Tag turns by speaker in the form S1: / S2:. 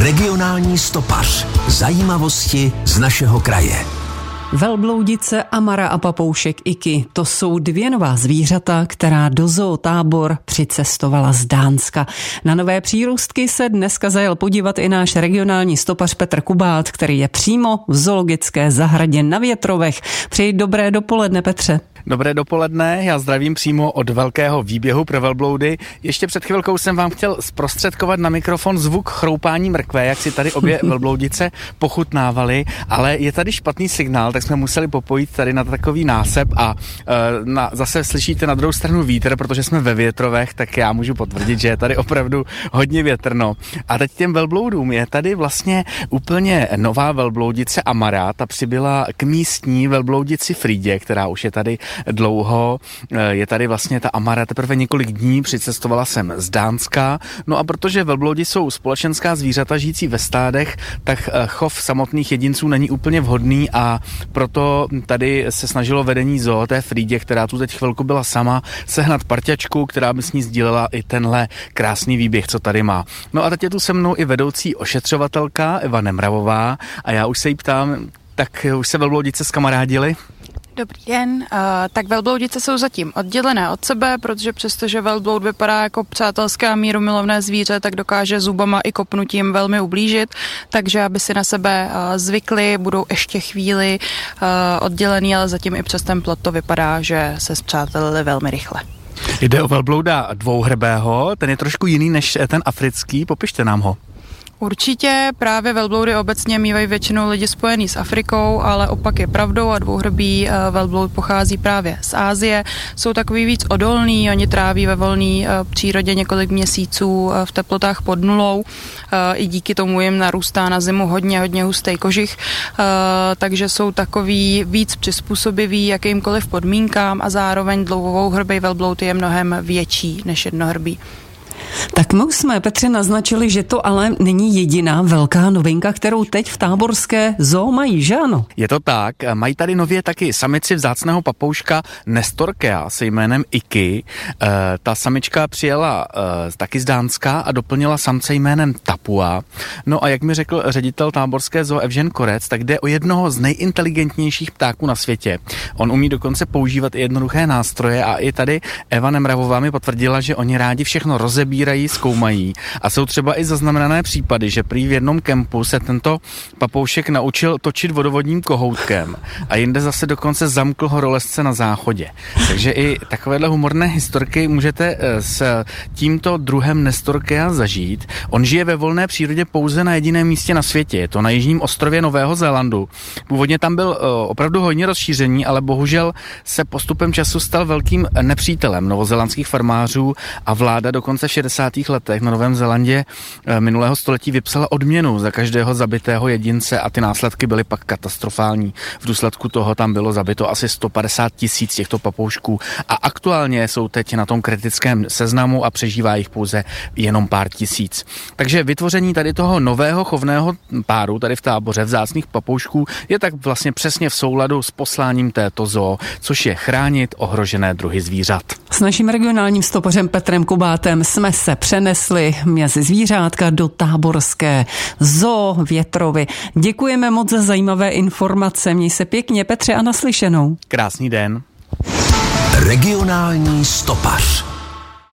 S1: Regionální stopař. Zajímavosti z našeho kraje.
S2: Velbloudice, amara a papoušek Iky, to jsou dvě nová zvířata, která do zootábor přicestovala z Dánska. Na nové přírůstky se dneska zajel podívat i náš regionální stopař Petr Kubát, který je přímo v zoologické zahradě na Větrovech. Přeji dobré dopoledne, Petře.
S3: Dobré dopoledne, já zdravím přímo od velkého výběhu pro velbloudy. Ještě před chvilkou jsem vám chtěl zprostředkovat na mikrofon zvuk chroupání mrkve, jak si tady obě velbloudice pochutnávaly, ale je tady špatný signál, tak jsme museli popojit tady na takový násep a zase slyšíte na druhou stranu vítr, protože jsme ve Větrovech, tak já můžu potvrdit, že je tady opravdu hodně větrno. A teď těm velbloudům je tady vlastně úplně nová velbloudice amara, ta přibyla k místní velbloudici Frýdě, která už je tady dlouho. Je tady vlastně ta amara teprve několik dní, přicestovala sem z Dánska. No a protože velbloudi jsou společenská zvířata žijící ve stádech, tak chov samotných jedinců není úplně vhodný a proto tady se snažilo vedení zoo té Frýdě, která tu teď chvilku byla sama, sehnat parťačku, která by s ní sdílela i tenhle krásný výběh, co tady má. No a teď je tu se mnou i vedoucí ošetřovatelka Eva Nemravová a já už se jí ptám, tak už se velbloudice zkamarádily?
S4: Dobrý den. Tak velbloudice jsou zatím oddělené od sebe, protože přestože velbloud vypadá jako přátelské a mírumilovné zvíře, tak dokáže zubama i kopnutím velmi ublížit, takže aby si na sebe zvykli, budou ještě chvíli oddělený, ale zatím i přes ten plot to vypadá, že se spřátelili velmi rychle.
S3: Jde o velblouda dvouhrbého, ten je trošku jiný než ten africký, popište nám ho.
S4: Určitě, právě velbloudy obecně mývají většinou lidi spojený s Afrikou, ale opak je pravdou a dvouhrbý velbloud pochází právě z Asie. Jsou takový víc odolný, oni tráví ve volné přírodě několik měsíců v teplotách pod nulou, i díky tomu jim narůstá na zimu hodně hustý kožich, takže jsou takový víc přizpůsobiví jakýmkoliv podmínkám a zároveň dlouhouhrbý velbloud je mnohem větší než jednohrbý.
S2: Tak my už jsme, Petře, naznačili, že to ale není jediná velká novinka, kterou teď v táborské zoo mají, že ano?
S3: Je to tak, mají tady nově taky samici vzácného papouška Nestorkea se jménem Iky. Ta samička přijela taky z Dánska a doplnila samce jménem Tapua. No a jak mi řekl ředitel táborské zoo Evžen Korec, tak jde o jednoho z nejinteligentnějších ptáků na světě. On umí dokonce používat i jednoduché nástroje a i tady Eva Nemravová mi potvrdila, že oni rádi všechno rozebírají, zkoumají a jsou třeba i zaznamenané případy, že prý v jednom kempu se tento papoušek naučil točit vodovodním kohoutkem a jinde zase dokonce zamkl horolezce na záchodě. Takže i takovéhle humorné historky můžete s tímto druhem Nestorkea zažít. On žije ve volné přírodě pouze na jediném místě na světě. Je to na jižním ostrově Nového Zélandu. Původně tam byl opravdu hodně rozšíření, ale bohužel se postupem času stal velkým nepřítelem novozélandských farmářů a vláda dokonce v 60. letech na Novém Zélandě minulého století vypsala odměnu za každého zabitého jedince a ty následky byly pak katastrofální. V důsledku toho tam bylo zabito asi 150 000 těchto papoušků a aktuálně jsou teď na tom kritickém seznamu a přežívá jich pouze jenom pár tisíc. Takže vytvoření tady toho nového chovného páru tady v táboře vzácných papoušků je tak vlastně přesně v souladu s posláním této zoo, což je chránit ohrožené druhy zvířat.
S2: S naším regionálním stopařem Petrem Kubátem jsme se přenesli mezi zvířátka do táborské zoo Větrovy. Děkujeme moc za zajímavé informace. Měj se pěkně, Petře, a naslyšenou.
S3: Krásný den.
S1: Regionální stopař.